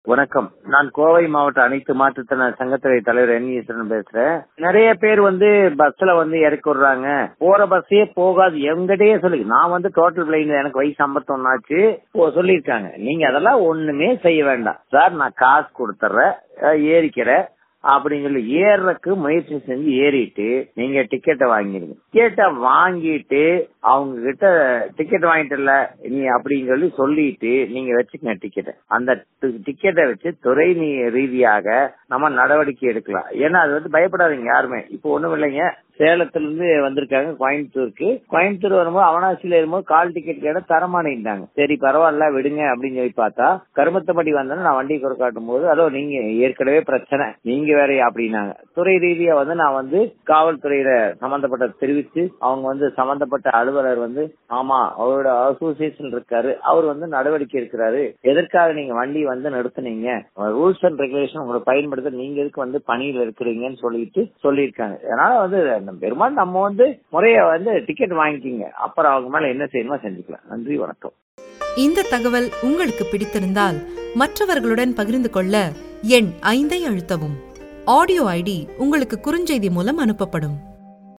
வணக்கம். நான் கோவை மாவட்ட அனைத்து மாற்றுத்திறனாளி சங்கத்துறை தலைவர் என் பேசுறேன். நிறைய பேர் பஸ்ல இறக்கி விடுறாங்க, போற பஸ்ஸே போகாது எங்கிட்டயே சொல்லி. நான் டோட்டல் பிளைண்ட், எனக்கு வயசு 51 ஆச்சு சொல்லிருக்காங்க. நீங்க அதெல்லாம் ஒண்ணுமே செய்ய வேண்டாம் சார், நான் காசு கொடுத்துறேன் ஏறிக்கிறேன் அப்படின்னு சொல்லி ஏறக்கு முயற்சி செஞ்சு ஏறிட்டு நீங்க டிக்கெட்டை வாங்கிடுங்க. டிக்கெட்டை வாங்கிட்டு அவங்க கிட்ட டிக்கெட் வாங்கிட்டு நீ அப்படின்னு சொல்லிட்டு நீங்க வச்சுக்கங்க டிக்கெட்டை. அந்த டிக்கெட்டை வச்சு துறை ரீதியாக நம்ம நடவடிக்கை எடுக்கலாம். ஏன்னா அது பயப்படாதீங்க யாருமே. இப்போ ஒண்ணும் இல்லைங்க, சேலத்துல இருந்து வந்திருக்காங்க கோயம்புத்தூருக்கு. கோயம்புத்தூர் வரும்போது அவனாசியில இருக்கும்போது கால் டிக்கெட் கேட்ட தரமானிட்டாங்க. சரி பரவாயில்ல விடுங்க அப்படின்னு சொல்லி பார்த்தா கருமத்தப்படி வந்தேன்னு நான் வண்டி குறை காட்டும் போது அதோ நீங்க ஏற்கனவே பிரச்சனை, நீங்க வேறையா அப்படின்னாங்க. துறை ரீதியா நான் காவல்துறையில சம்பந்தப்பட்ட தெரிவிச்சு அவங்க சம்பந்தப்பட்ட அலுவலர் ஆமா அவரோட அசோசியேஷன் இருக்காரு, அவர் நடவடிக்கை எடுக்கிறாரு, எதற்காக நீங்க வண்டி நிறுத்துனீங்க, ரூல்ஸ் அண்ட் ரெகுலேஷன் உங்களை பயன்படுத்த நீங்க எதுக்கு பணியில இருக்கிறீங்கன்னு சொல்லியிருக்காங்க. அதனால பெரும்பாலும் நம்ம முறைய டிக்கெட் வாங்கிக்கிங்க, அப்புறம் அவங்க மேல என்ன செய்யணுமோ செஞ்சுக்கலாம். நன்றி, வணக்கம். இந்த தகவல் உங்களுக்கு பிடித்திருந்தால் மற்றவர்களுடன் பகிர்ந்து கொள்ள எண் 5 அழுத்தவும். ஆடியோ ஐடி உங்களுக்கு குறுஞ்செய்தி மூலம் அனுப்பப்படும்.